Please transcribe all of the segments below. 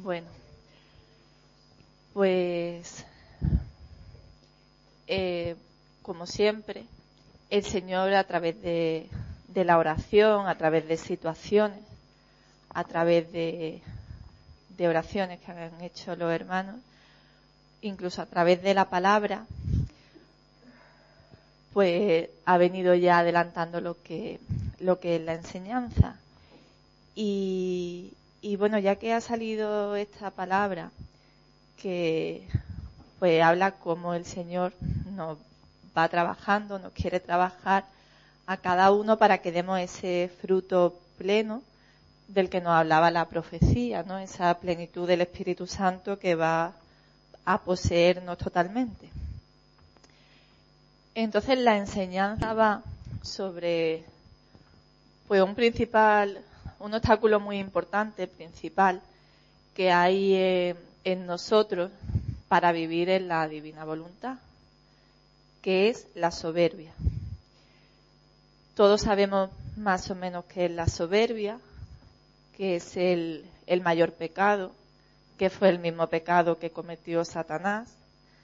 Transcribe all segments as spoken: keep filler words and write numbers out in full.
Bueno, pues eh, como siempre, el Señor a través de, de la oración, a través de situaciones, a través de, de oraciones que han hecho los hermanos, incluso a través de la palabra, pues ha venido ya adelantando lo que, lo que es la enseñanza. Y, y bueno, ya que ha salido esta palabra que pues habla cómo el Señor nos va trabajando, nos quiere trabajar a cada uno para que demos ese fruto pleno del que nos hablaba la profecía, ¿no? Esa plenitud del Espíritu Santo que va a poseernos totalmente. Entonces la enseñanza va sobre pues un principal, un obstáculo muy importante, principal, que hay eh, en nosotros para vivir en la divina voluntad, que es la soberbia. Todos sabemos más o menos qué es la soberbia, que es el, el mayor pecado, que fue el mismo pecado que cometió Satanás.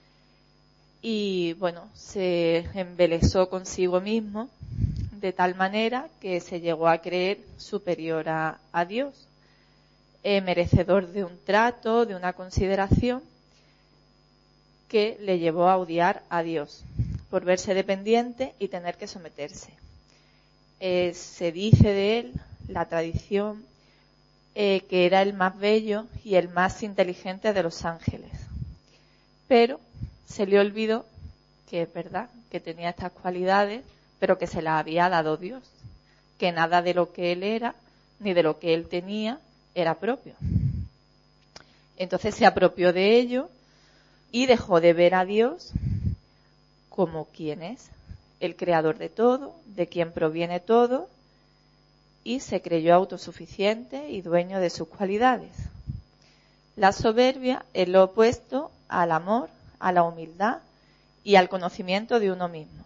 Y bueno, se embelesó consigo mismo de tal manera que se llegó a creer superior a, a Dios, eh, merecedor de un trato, de una consideración que le llevó a odiar a Dios por verse dependiente y tener que someterse. Eh, se dice de él, la tradición, eh, que era el más bello y el más inteligente de los ángeles. Pero se le olvidó que es verdad, que tenía estas cualidades, pero que se las había dado Dios, que nada de lo que él era, ni de lo que él tenía, era propio. Entonces se apropió de ello y dejó de ver a Dios como quien es, el creador de todo, de quien proviene todo, y se creyó autosuficiente y dueño de sus cualidades. La soberbia es lo opuesto al amor, a la humildad y al conocimiento de uno mismo.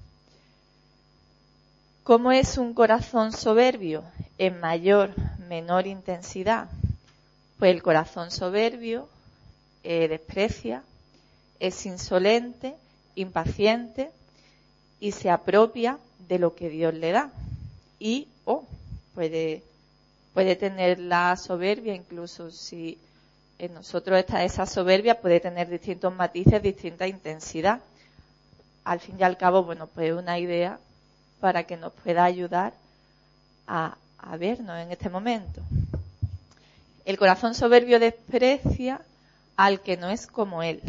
¿Cómo es un corazón soberbio? En mayor, menor intensidad. Pues el corazón soberbio eh, desprecia, es insolente, impaciente y se apropia de lo que Dios le da. Y o oh, puede, puede tener la soberbia, incluso si en nosotros está esa soberbia, puede tener distintos matices, distinta intensidad. Al fin y al cabo, bueno, pues una idea para que nos pueda ayudar a, a vernos en este momento. El corazón soberbio desprecia al que no es como él.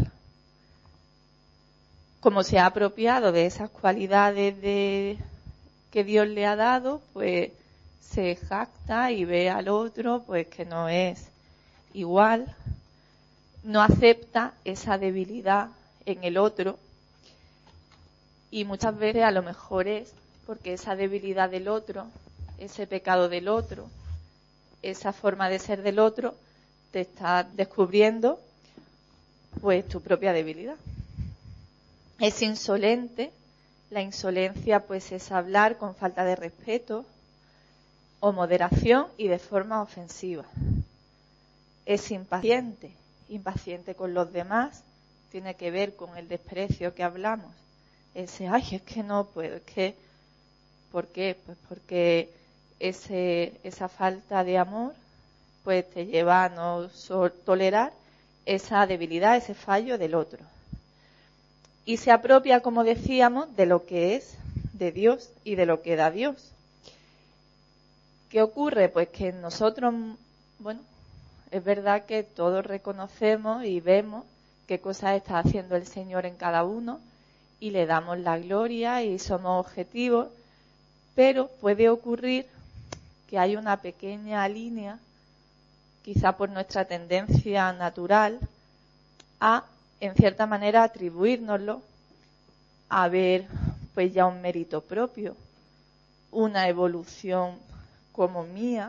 Como se ha apropiado de esas cualidades de, que Dios le ha dado, pues se jacta y ve al otro pues que no es igual, no acepta esa debilidad en el otro y muchas veces a lo mejor es porque esa debilidad del otro, ese pecado del otro, esa forma de ser del otro, te está descubriendo pues tu propia debilidad. Es insolente, la insolencia pues es hablar con falta de respeto o moderación y de forma ofensiva. Es impaciente, impaciente con los demás, tiene que ver con el desprecio que hablamos. Ese, ay, es que no puedo, es que, ¿por qué? Pues porque ese, esa falta de amor pues te lleva a no so- tolerar esa debilidad, ese fallo del otro. Y se apropia, como decíamos, de lo que es de Dios y de lo que da Dios. ¿Qué ocurre? Pues que nosotros, bueno, es verdad que todos reconocemos y vemos qué cosas está haciendo el Señor en cada uno y le damos la gloria y somos objetivos, pero puede ocurrir que hay una pequeña línea, quizá por nuestra tendencia natural, a, en cierta manera, atribuírnoslo, a ver pues ya un mérito propio, una evolución como mía.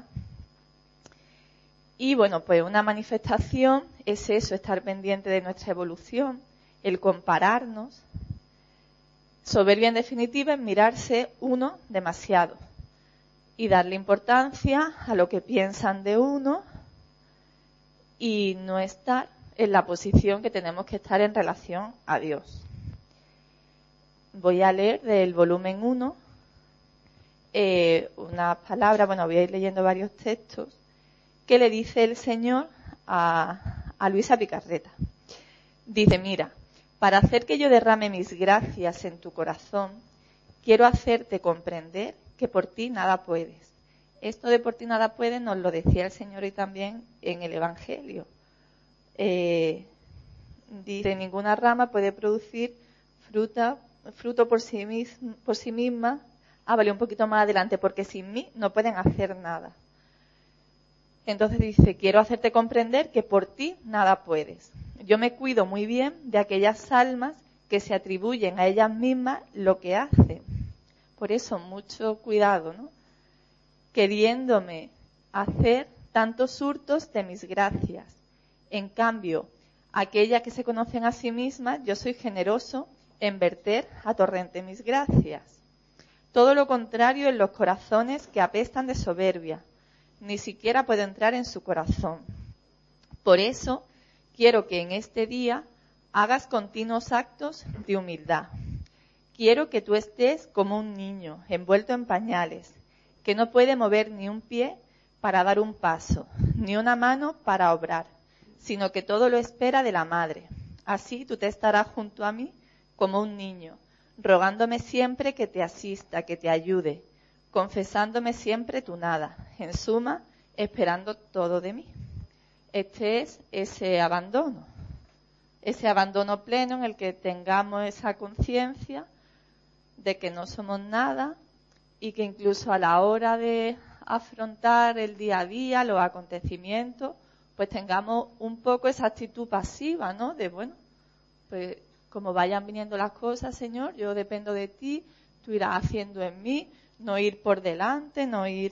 Y bueno, pues una manifestación es eso, estar pendiente de nuestra evolución, el compararnos. Soberbia en definitiva es mirarse uno demasiado y darle importancia a lo que piensan de uno y no estar en la posición que tenemos que estar en relación a Dios. Voy a leer del volumen uno eh, unas palabras, bueno, voy a ir leyendo varios textos, que le dice el Señor a, a Luisa Picarreta. Dice, mira, para hacer que yo derrame mis gracias en tu corazón, quiero hacerte comprender que por ti nada puedes. Esto de por ti nada puedes nos lo decía el Señor hoy también en el Evangelio. Eh, dice, ninguna rama puede producir fruta, fruto por sí, misma, por sí misma. Ah, vale, un poquito más adelante, porque sin mí no pueden hacer nada. Entonces dice, quiero hacerte comprender que por ti nada puedes. Yo me cuido muy bien de aquellas almas que se atribuyen a ellas mismas lo que hacen. Por eso, mucho cuidado, ¿no? Queriéndome hacer tantos hurtos de mis gracias. En cambio, aquellas que se conocen a sí mismas, yo soy generoso en verter a torrente mis gracias. Todo lo contrario en los corazones que apestan de soberbia. Ni siquiera puedo entrar en su corazón. Por eso, quiero que en este día hagas continuos actos de humildad. Quiero que tú estés como un niño, envuelto en pañales, que no puede mover ni un pie para dar un paso, ni una mano para obrar, sino que todo lo espera de la madre. Así tú te estarás junto a mí como un niño, rogándome siempre que te asista, que te ayude, confesándome siempre tu nada, en suma, esperando todo de mí. Este es ese abandono, ese abandono pleno en el que tengamos esa conciencia de que no somos nada y que incluso a la hora de afrontar el día a día, los acontecimientos, pues tengamos un poco esa actitud pasiva, ¿no? De, bueno, pues como vayan viniendo las cosas, Señor, yo dependo de ti, tú irás haciendo en mí, no ir por delante, no ir...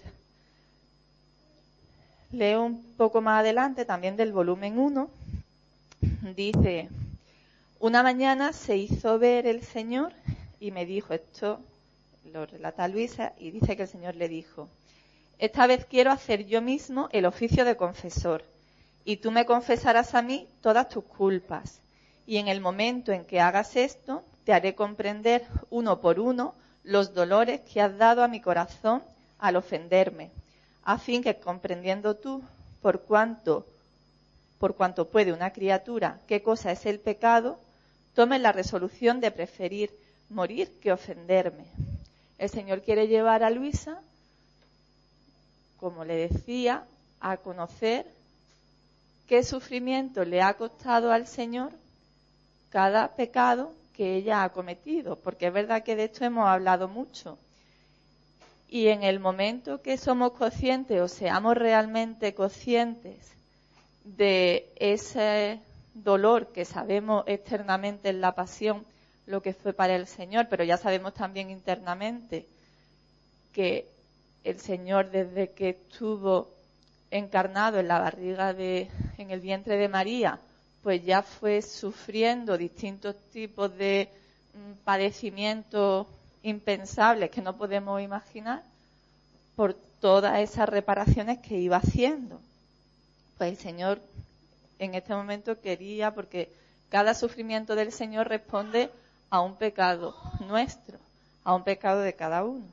Leo un poco más adelante también del volumen uno, dice, una mañana se hizo ver el Señor y me dijo, esto lo relata Luisa, y dice que el Señor le dijo, esta vez quiero hacer yo mismo el oficio de confesor, y tú me confesarás a mí todas tus culpas, y en el momento en que hagas esto, te haré comprender uno por uno los dolores que has dado a mi corazón al ofenderme, a fin que comprendiendo tú por cuánto, por cuanto puede una criatura qué cosa es el pecado, tomes la resolución de preferir morir que ofenderme. El Señor quiere llevar a Luisa, como le decía, a conocer qué sufrimiento le ha costado al Señor cada pecado que ella ha cometido, porque es verdad que de esto hemos hablado mucho. Y en el momento que somos conscientes o seamos realmente conscientes de ese dolor que sabemos externamente en la pasión, lo que fue para el Señor, pero ya sabemos también internamente que el Señor desde que estuvo encarnado en la barriga de, en el vientre de María, pues ya fue sufriendo distintos tipos de mm, padecimientos impensables que no podemos imaginar por todas esas reparaciones que iba haciendo. Pues el Señor en este momento quería, porque cada sufrimiento del Señor responde a un pecado nuestro, a un pecado de cada uno.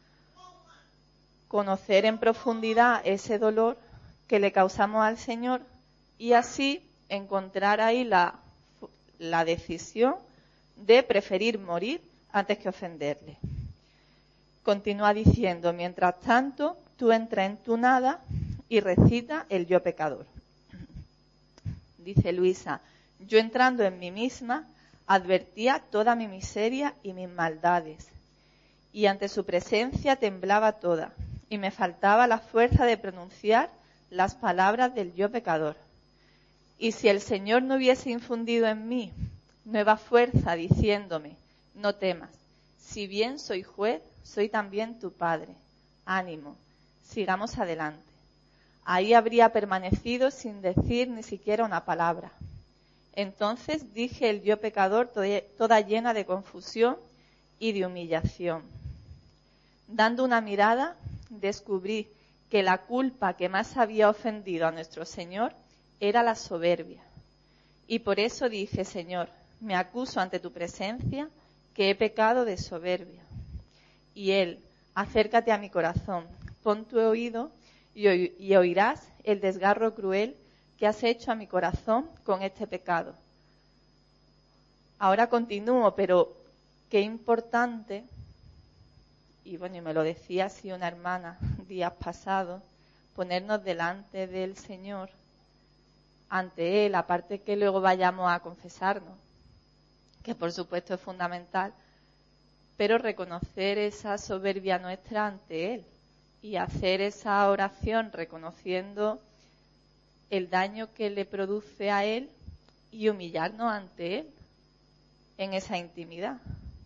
Conocer en profundidad ese dolor que le causamos al Señor y así encontrar ahí la, la decisión de preferir morir antes que ofenderle. Continúa diciendo, mientras tanto, tú entras en tu nada y recita el yo pecador. Dice Luisa, yo entrando en mí misma, advertía toda mi miseria y mis maldades, y ante su presencia temblaba toda, y me faltaba la fuerza de pronunciar las palabras del yo pecador. Y si el Señor no hubiese infundido en mí nueva fuerza diciéndome, no temas, si bien soy juez, soy también tu Padre. Ánimo, sigamos adelante. Ahí habría permanecido sin decir ni siquiera una palabra. Entonces dije el yo pecador toda llena de confusión y de humillación. Dando una mirada, descubrí que la culpa que más había ofendido a nuestro Señor era la soberbia. Y por eso dije, Señor, me acuso ante tu presencia que he pecado de soberbia. Y él, acércate a mi corazón, pon tu oído y, oí- y oirás el desgarro cruel que has hecho a mi corazón con este pecado. Ahora continúo, pero qué importante, y bueno, y me lo decía así una hermana días pasados, ponernos delante del Señor, ante Él, aparte que luego vayamos a confesarnos, que por supuesto es fundamental, pero reconocer esa soberbia nuestra ante Él y hacer esa oración reconociendo el daño que le produce a Él y humillarnos ante Él en esa intimidad,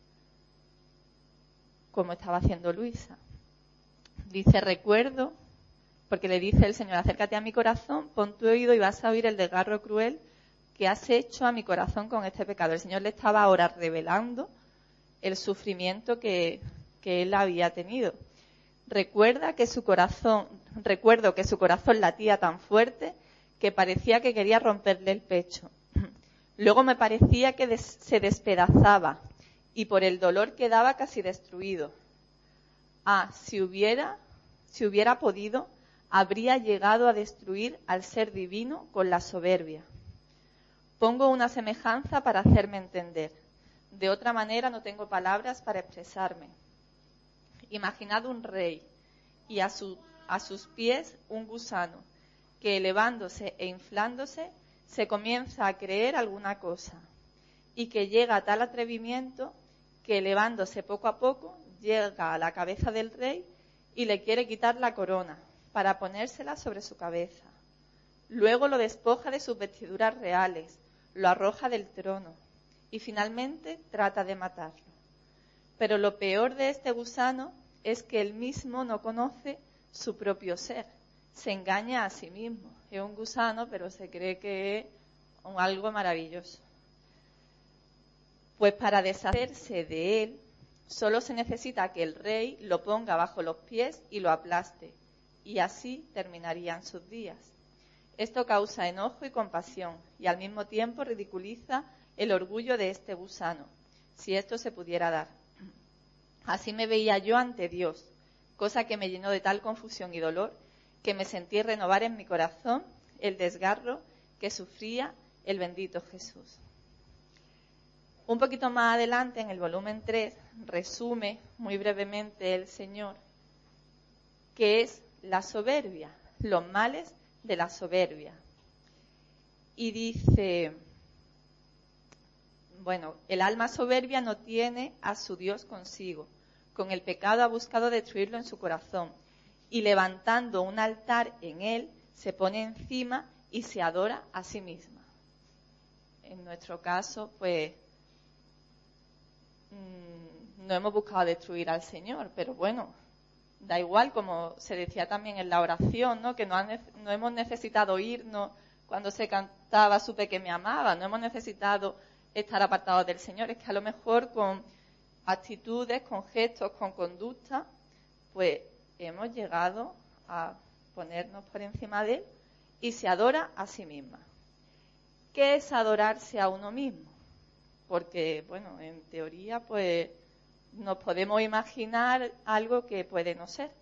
como estaba haciendo Luisa. Dice, recuerdo, porque le dice el Señor, acércate a mi corazón, pon tu oído y vas a oír el desgarro cruel que has hecho a mi corazón con este pecado. El Señor le estaba ahora revelando el sufrimiento que, que él había tenido. Recuerda que su corazón, recuerdo que su corazón latía tan fuerte que parecía que quería romperle el pecho. Luego me parecía que des, se despedazaba y por el dolor quedaba casi destruido. Ah, si hubiera, si hubiera podido, habría llegado a destruir al ser divino con la soberbia. Pongo una semejanza para hacerme entender. De otra manera no tengo palabras para expresarme. Imaginad un rey y a, su, a sus pies un gusano que elevándose e inflándose se comienza a creer alguna cosa y que llega a tal atrevimiento que elevándose poco a poco llega a la cabeza del rey y le quiere quitar la corona para ponérsela sobre su cabeza. Luego lo despoja de sus vestiduras reales, lo arroja del trono y finalmente trata de matarlo. Pero lo peor de este gusano es que él mismo no conoce su propio ser, se engaña a sí mismo. Es un gusano, pero se cree que es algo maravilloso. Pues para deshacerse de él, solo se necesita que el rey lo ponga bajo los pies y lo aplaste, y así terminarían sus días. Esto causa enojo y compasión, y al mismo tiempo ridiculiza el orgullo de este gusano, si esto se pudiera dar. Así me veía yo ante Dios, cosa que me llenó de tal confusión y dolor, que me sentí renovar en mi corazón el desgarro que sufría el bendito Jesús. Un poquito más adelante, en el volumen tres, resume muy brevemente el Señor qué es la soberbia, los males de la soberbia. Y dice, bueno, el alma soberbia no tiene a su Dios consigo. Con el pecado ha buscado destruirlo en su corazón. Y levantando un altar en él, se pone encima y se adora a sí misma. En nuestro caso, pues, mmm, no hemos buscado destruir al Señor, pero bueno, da igual, como se decía también en la oración, ¿no? Que no, han, no hemos necesitado irnos cuando se cantaba Supe que me amaba, no hemos necesitado estar apartados del Señor, es que a lo mejor con actitudes, con gestos, con conducta, pues hemos llegado a ponernos por encima de Él y se adora a sí misma. ¿Qué es adorarse a uno mismo? Porque, bueno, en teoría, pues nos podemos imaginar algo que puede no ser.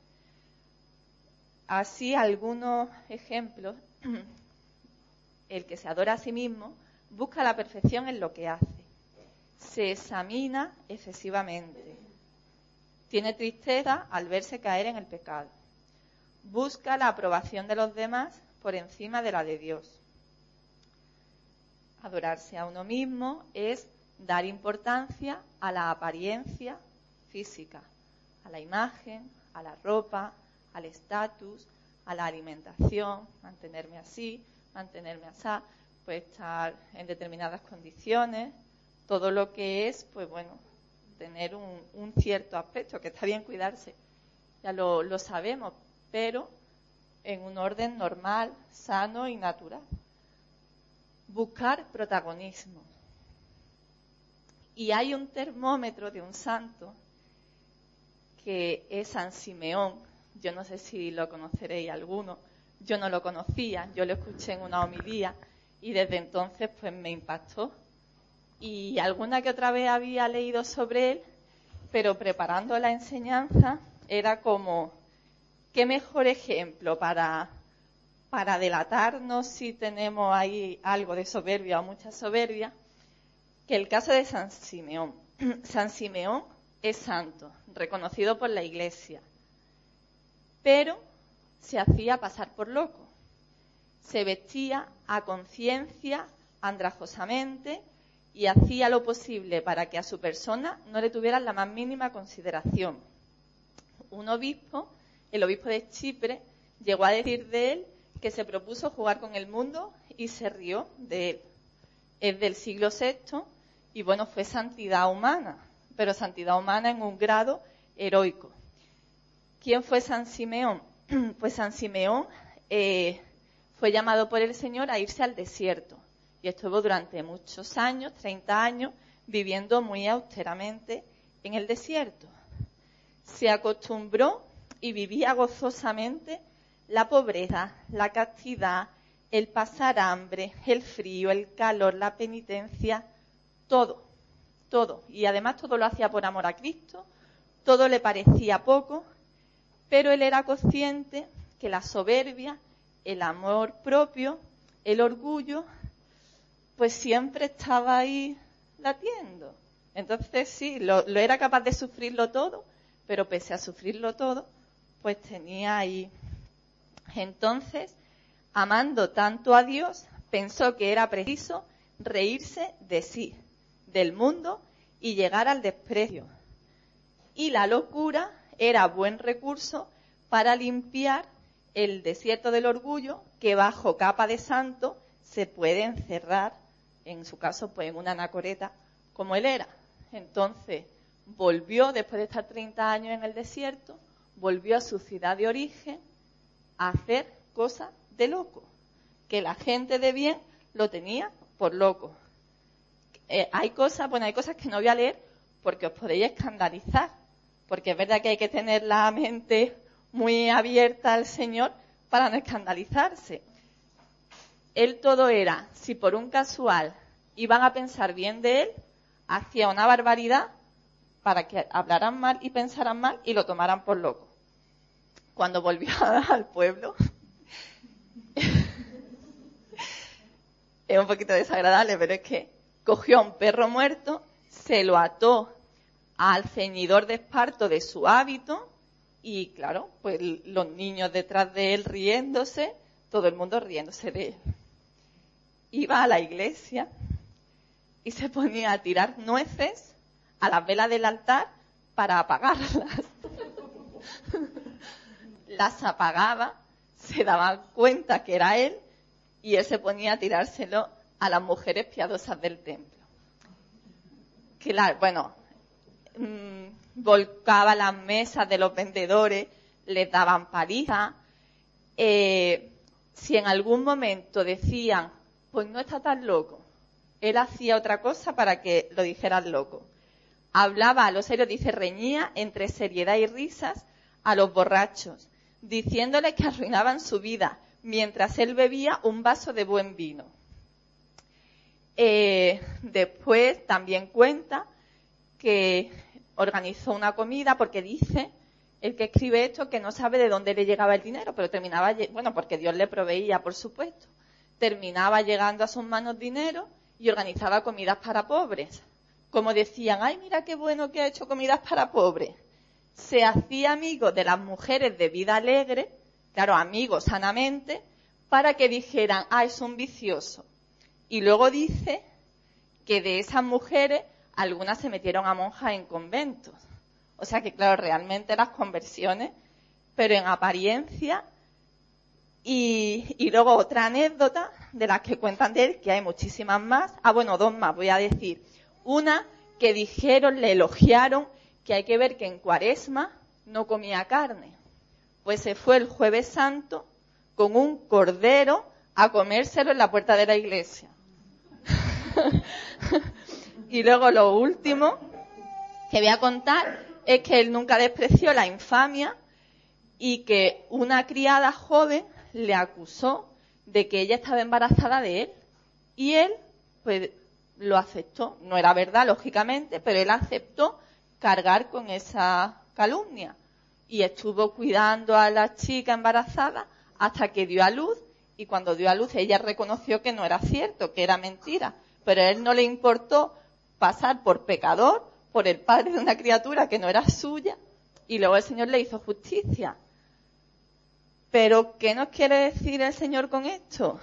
Así, algunos ejemplos. El que se adora a sí mismo busca la perfección en lo que hace. Se examina excesivamente. Tiene tristeza al verse caer en el pecado. Busca la aprobación de los demás por encima de la de Dios. Adorarse a uno mismo es dar importancia a la apariencia física, a la imagen, a la ropa, al estatus, a la alimentación, mantenerme así, mantenerme así, pues estar en determinadas condiciones, todo lo que es, pues bueno, tener un, un cierto aspecto, que está bien cuidarse, ya lo, lo sabemos, pero en un orden normal, sano y natural. Buscar protagonismo. Y hay un termómetro de un santo que es San Simeón, yo no sé si lo conoceréis alguno, yo no lo conocía, yo lo escuché en una homilía y desde entonces pues me impactó. Y alguna que otra vez había leído sobre él, pero preparando la enseñanza era como, ¿qué mejor ejemplo para, para delatarnos si tenemos ahí algo de soberbia o mucha soberbia, que el caso de San Simeón? San Simeón es santo, reconocido por la Iglesia, pero se hacía pasar por loco. Se vestía a conciencia, andrajosamente, y hacía lo posible para que a su persona no le tuvieran la más mínima consideración. Un obispo, el obispo de Chipre, llegó a decir de él que se propuso jugar con el mundo y se rió de él. Es del siglo sexto y, bueno, fue santidad humana, pero santidad humana en un grado heroico. ¿Quién fue San Simeón? Pues San Simeón eh, fue llamado por el Señor a irse al desierto y estuvo durante muchos años, treinta años, viviendo muy austeramente en el desierto. Se acostumbró y vivía gozosamente la pobreza, la castidad, el pasar hambre, el frío, el calor, la penitencia, todo, todo. Y además todo lo hacía por amor a Cristo, todo le parecía poco, pero él era consciente que la soberbia, el amor propio, el orgullo, pues siempre estaba ahí latiendo. Entonces sí, lo, lo era capaz de sufrirlo todo, pero pese a sufrirlo todo, pues tenía ahí. Entonces, amando tanto a Dios, pensó que era preciso reírse de sí, del mundo y llegar al desprecio. Y la locura era buen recurso para limpiar el desierto del orgullo que bajo capa de santo se puede encerrar, en su caso, pues en una anacoreta como él era. Entonces, volvió, después de estar treinta años en el desierto, volvió a su ciudad de origen a hacer cosas de loco, que la gente de bien lo tenía por loco. Eh, hay cosas, bueno, hay cosas que no voy a leer porque os podéis escandalizar, porque es verdad que hay que tener la mente muy abierta al Señor para no escandalizarse. Él todo era, si por un casual iban a pensar bien de él, hacía una barbaridad para que hablaran mal y pensaran mal y lo tomaran por loco. Cuando volvió al pueblo, es un poquito desagradable, pero es que cogió a un perro muerto, se lo ató al ceñidor de esparto de su hábito y, claro, pues los niños detrás de él riéndose, todo el mundo riéndose de él. Iba a la iglesia y se ponía a tirar nueces a las velas del altar para apagarlas. Las apagaba, se daban cuenta que era él y él se ponía a tirárselo a las mujeres piadosas del templo. Claro, bueno, mmm, volcaba las mesas de los vendedores, les daban paliza. Eh, si en algún momento decían, pues no está tan loco, él hacía otra cosa para que lo dijeran loco. Hablaba a los serios, dice, reñía entre seriedad y risas a los borrachos, diciéndoles que arruinaban su vida mientras él bebía un vaso de buen vino. Eh, después también cuenta que organizó una comida porque dice, el que escribe esto, que no sabe de dónde le llegaba el dinero, pero terminaba, bueno, porque Dios le proveía, por supuesto, terminaba llegando a sus manos dinero y organizaba comidas para pobres. Como decían, ay, mira qué bueno que ha hecho comidas para pobres. Se hacía amigo de las mujeres de vida alegre, claro, amigos sanamente, para que dijeran, ah, es un vicioso. Y luego dice que de esas mujeres, algunas se metieron a monjas en conventos. O sea que, claro, realmente las conversiones, pero en apariencia. Y, y luego otra anécdota de las que cuentan de él, que hay muchísimas más. Ah, bueno, dos más voy a decir. Una que dijeron, le elogiaron, que hay que ver que en Cuaresma no comía carne. Pues se fue el Jueves Santo con un cordero a comérselo en la puerta de la iglesia. Y luego lo último que voy a contar es que él nunca despreció la infamia y que una criada joven le acusó de que ella estaba embarazada de él. Y él, pues, lo aceptó. No era verdad, lógicamente, pero él aceptó cargar con esa calumnia. Y estuvo cuidando a la chica embarazada hasta que dio a luz. Y cuando dio a luz, ella reconoció que no era cierto, que era mentira. Pero a él no le importó pasar por pecador, por el padre de una criatura que no era suya. Y luego el Señor le hizo justicia. Pero, ¿qué nos quiere decir el Señor con esto?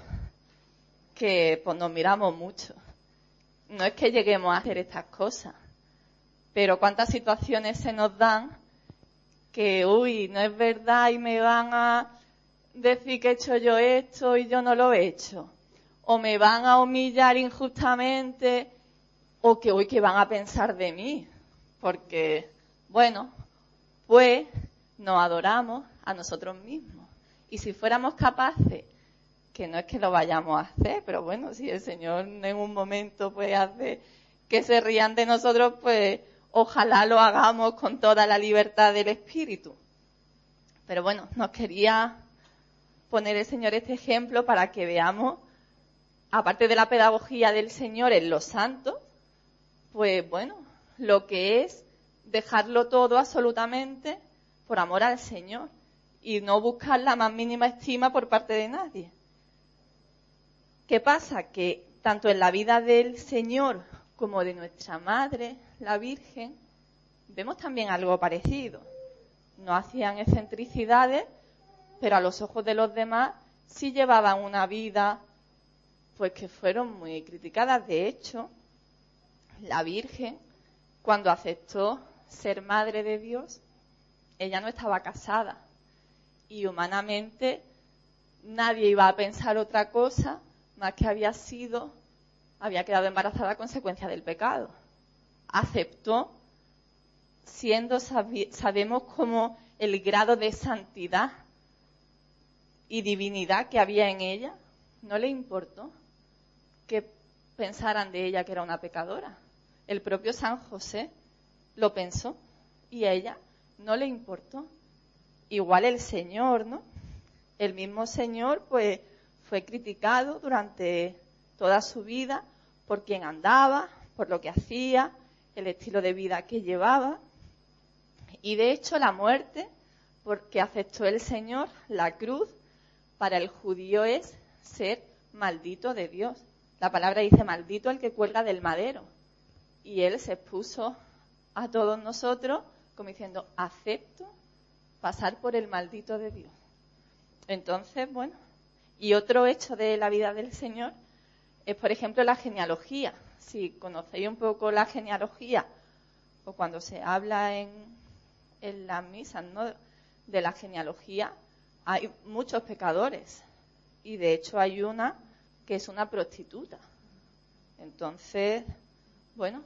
Que pues nos miramos mucho. No es que lleguemos a hacer estas cosas, pero cuántas situaciones se nos dan que, uy, no es verdad y me van a decir que he hecho yo esto y yo no lo he hecho. O me van a humillar injustamente, o que, uy, que van a pensar de mí. Porque, bueno, pues nos adoramos a nosotros mismos. Y si fuéramos capaces, que no es que lo vayamos a hacer, pero bueno, si el Señor en un momento pues hace que se rían de nosotros, pues ojalá lo hagamos con toda la libertad del Espíritu. Pero bueno, nos quería poner el Señor este ejemplo para que veamos, aparte de la pedagogía del Señor en los santos, pues bueno, lo que es dejarlo todo absolutamente por amor al Señor y no buscar la más mínima estima por parte de nadie. ¿Qué pasa? Que tanto en la vida del Señor como de nuestra Madre, la Virgen, vemos también algo parecido. No hacían excentricidades, pero a los ojos de los demás sí llevaban una vida pues que fueron muy criticadas. De hecho, la Virgen, cuando aceptó ser Madre de Dios, ella no estaba casada. Y humanamente nadie iba a pensar otra cosa más que había sido, había quedado embarazada a consecuencia del pecado. Aceptó, siendo, sabemos como el grado de santidad y divinidad que había en ella, no le importó que pensaran de ella que era una pecadora. El propio San José lo pensó y a ella no le importó. Igual el Señor, ¿no? El mismo Señor, pues, fue criticado durante toda su vida por quien andaba, por lo que hacía, el estilo de vida que llevaba. Y de hecho la muerte, porque aceptó el Señor, la cruz, para el judío es ser maldito de Dios. La palabra dice maldito el que cuelga del madero. Y él se expuso a todos nosotros como diciendo, acepto pasar por el maldito de Dios. Entonces, bueno, y otro hecho de la vida del Señor es, por ejemplo, la genealogía. Si conocéis un poco la genealogía, o cuando se habla en, en las misas, ¿no?, de la genealogía, hay muchos pecadores. Y de hecho hay una que es una prostituta. Entonces, bueno,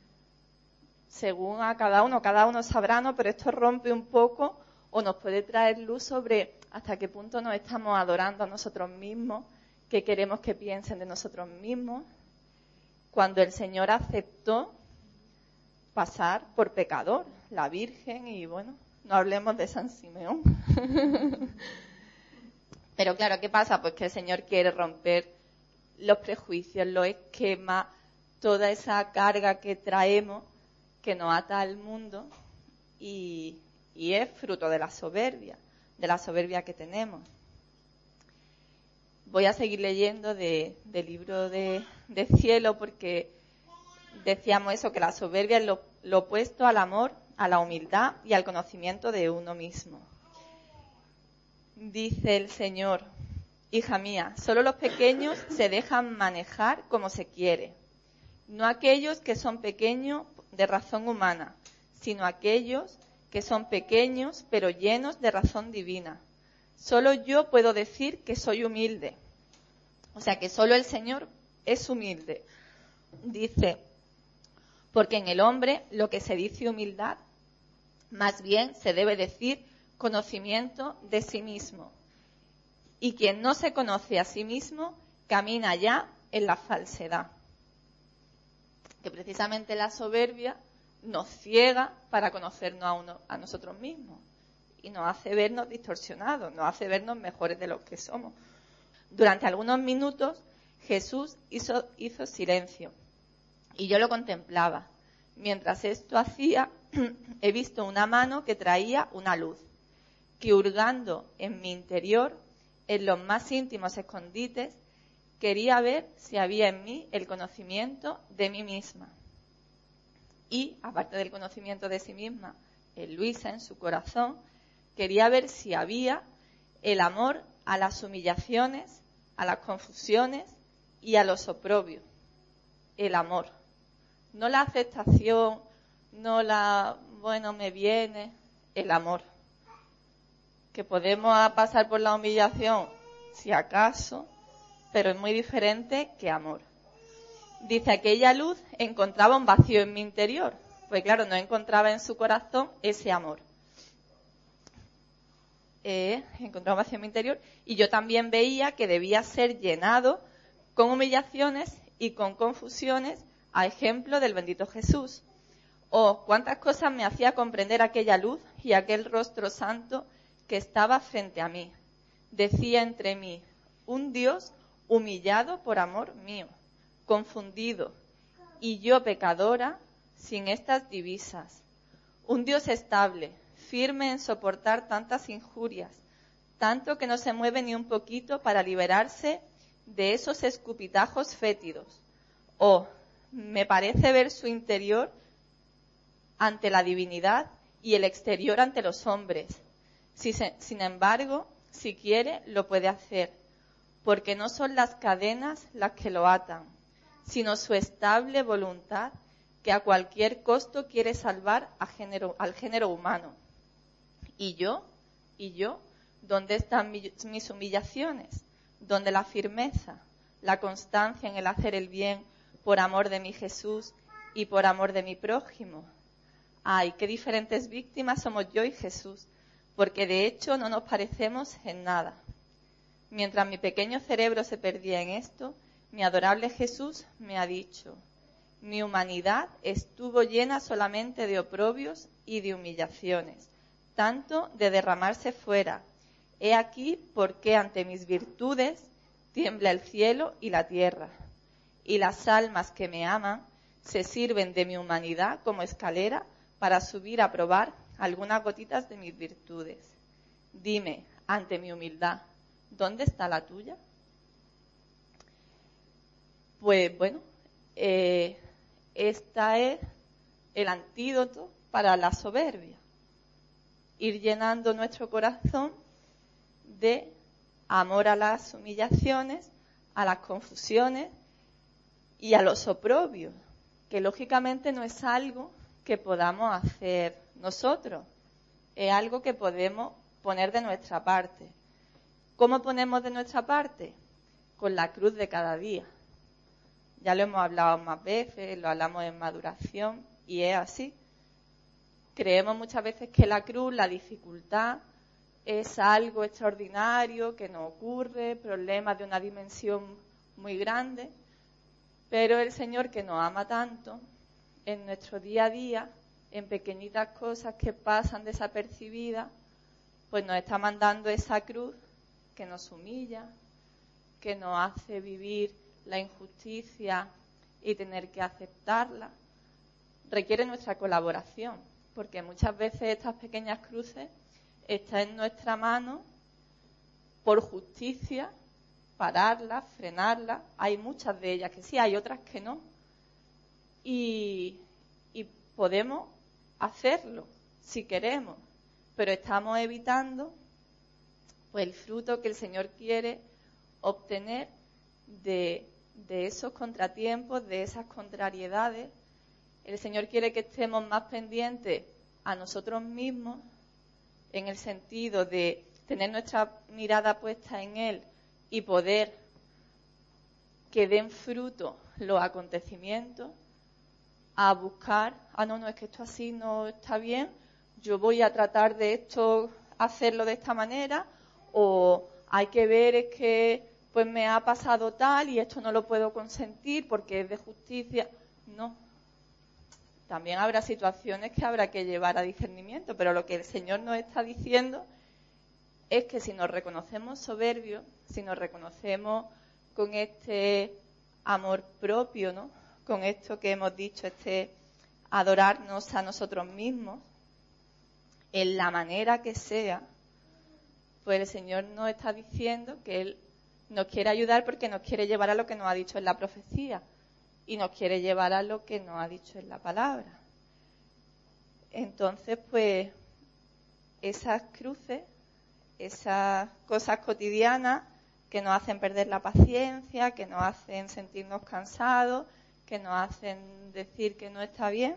según a cada uno, cada uno sabrá, ¿no?, pero esto rompe un poco o nos puede traer luz sobre hasta qué punto nos estamos adorando a nosotros mismos, qué queremos que piensen de nosotros mismos, cuando el Señor aceptó pasar por pecador, la Virgen, y bueno, no hablemos de San Simeón. Pero claro, ¿qué pasa? Pues que el Señor quiere romper los prejuicios, los esquemas, toda esa carga que traemos, que nos ata al mundo, y, y es fruto de la soberbia, de la soberbia que tenemos. Voy a seguir leyendo de, del libro de, de Cielo, porque decíamos eso, que la soberbia es lo, lo opuesto al amor, a la humildad y al conocimiento de uno mismo. Dice el Señor, hija mía, solo los pequeños se dejan manejar como se quiere, no aquellos que son pequeños de razón humana, sino aquellos que son pequeños pero llenos de razón divina. Solo yo puedo decir que soy humilde. O sea que solo el Señor es humilde. Dice, porque en el hombre lo que se dice humildad, más bien se debe decir conocimiento de sí mismo. Y quien no se conoce a sí mismo camina ya en la falsedad. Que precisamente la soberbia nos ciega para conocernos a, uno, a nosotros mismos. y nos hace vernos distorsionados, nos hace vernos mejores de los que somos. Durante algunos minutos Jesús hizo, hizo silencio y yo lo contemplaba. Mientras esto hacía, he visto una mano que traía una luz, que hurgando en mi interior, en los más íntimos escondites, quería ver si había en mí el conocimiento de mí misma. Y, aparte del conocimiento de sí misma, en Luisa, en su corazón, quería ver si había el amor a las humillaciones, a las confusiones y a los oprobios. El amor. No la aceptación, no la, bueno, me viene, el amor. Que podemos pasar por la humillación, si acaso, pero es muy diferente que amor. Dice, aquella luz encontraba un vacío en mi interior. Pues claro, no encontraba en su corazón ese amor. Eh, encontraba un vacío en mi interior y yo también veía que debía ser llenado con humillaciones y con confusiones, a ejemplo del bendito Jesús. Oh, cuántas cosas me hacía comprender aquella luz y aquel rostro santo que estaba frente a mí. Decía entre mí, un Dios humillado por amor mío, confundido, y yo pecadora sin estas divisas. Un Dios estable, firme en soportar tantas injurias, tanto que no se mueve ni un poquito para liberarse de esos escupitajos fétidos. Oh, me parece ver su interior ante la divinidad y el exterior ante los hombres. Si se, sin embargo, si quiere, lo puede hacer, porque no son las cadenas las que lo atan, sino su estable voluntad que a cualquier costo quiere salvar a género, al género humano. ¿Y yo? ¿Y yo? ¿Dónde están mi, mis humillaciones? ¿Dónde la firmeza, la constancia en el hacer el bien por amor de mi Jesús y por amor de mi prójimo? Ay, qué diferentes víctimas somos yo y Jesús, porque de hecho no nos parecemos en nada. Mientras mi pequeño cerebro se perdía en esto, mi adorable Jesús me ha dicho, mi humanidad estuvo llena solamente de oprobios y de humillaciones, tanto de derramarse fuera. He aquí por qué ante mis virtudes tiembla el cielo y la tierra, y las almas que me aman se sirven de mi humanidad como escalera para subir a probar algunas gotitas de mis virtudes. Dime, ante mi humildad, ¿dónde está la tuya? Pues bueno, eh, este es el antídoto para la soberbia. Ir llenando nuestro corazón de amor a las humillaciones, a las confusiones y a los oprobios, que lógicamente no es algo que podamos hacer nosotros, es algo que podemos poner de nuestra parte. ¿Cómo ponemos de nuestra parte? Con la cruz de cada día. Ya lo hemos hablado más veces, lo hablamos en maduración y es así. Creemos muchas veces que la cruz, la dificultad, es algo extraordinario que nos ocurre, problemas de una dimensión muy grande, pero el Señor que nos ama tanto, en nuestro día a día, en pequeñitas cosas que pasan desapercibidas, pues nos está mandando esa cruz que nos humilla, que nos hace vivir la injusticia y tener que aceptarla. Requiere nuestra colaboración, porque muchas veces estas pequeñas cruces están en nuestra mano por justicia, pararlas, frenarlas. Hay muchas de ellas que sí, hay otras que no. Y, y podemos hacerlo si queremos, pero estamos evitando pues el fruto que el Señor quiere obtener de, de esos contratiempos, de esas contrariedades. El Señor quiere que estemos más pendientes a nosotros mismos, en el sentido de tener nuestra mirada puesta en Él y poder que den fruto los acontecimientos, a buscar, ah, no, no, es que esto así no está bien, yo voy a tratar de esto, hacerlo de esta manera, o hay que ver, es que pues me ha pasado tal y esto no lo puedo consentir porque es de justicia. No. también habrá situaciones que habrá que llevar a discernimiento, pero lo que el Señor nos está diciendo es que si nos reconocemos soberbios, si nos reconocemos con este amor propio, ¿no?, con esto que hemos dicho, este adorarnos a nosotros mismos, en la manera que sea, pues el Señor nos está diciendo que Él nos quiere ayudar porque nos quiere llevar a lo que nos ha dicho en la profecía y nos quiere llevar a lo que nos ha dicho en la palabra. Entonces, pues, esas cruces, esas cosas cotidianas que nos hacen perder la paciencia, que nos hacen sentirnos cansados, que nos hacen decir que no está bien,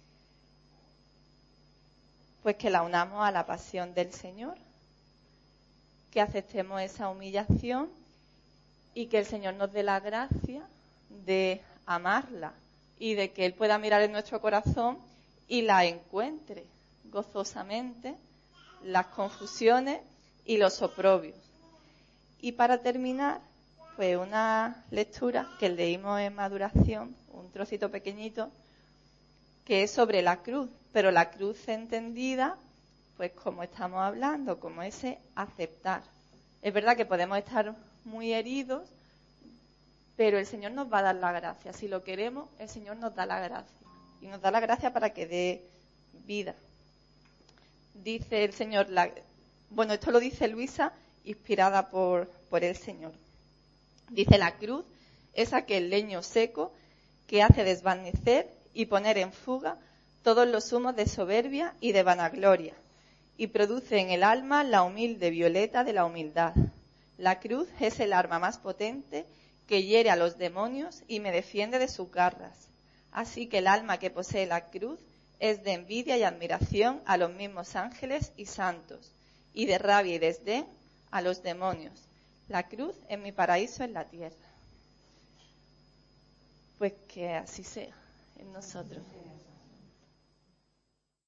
pues que la unamos a la pasión del Señor, que aceptemos esa humillación y que el Señor nos dé la gracia de amarla y de que Él pueda mirar en nuestro corazón y la encuentre gozosamente, las confusiones y los oprobios. Y para terminar, pues una lectura que leímos en Maduración, un trocito pequeñito, que es sobre la cruz, pero la cruz entendida, pues como estamos hablando, como ese aceptar. Es verdad que podemos estar muy heridos, pero el Señor nos va a dar la gracia. Si lo queremos, el Señor nos da la gracia. Y nos da la gracia para que dé vida. Dice el Señor, la, bueno, esto lo dice Luisa, inspirada por, por el Señor. Dice, la cruz es aquel leño seco que hace desvanecer y poner en fuga todos los humos de soberbia y de vanagloria, y produce en el alma la humilde violeta de la humildad. La cruz es el arma más potente que hiere a los demonios y me defiende de sus garras. Así que el alma que posee la cruz es de envidia y admiración a los mismos ángeles y santos, y de rabia y desdén a los demonios. La cruz es mi paraíso en la tierra. Pues que así sea en nosotros.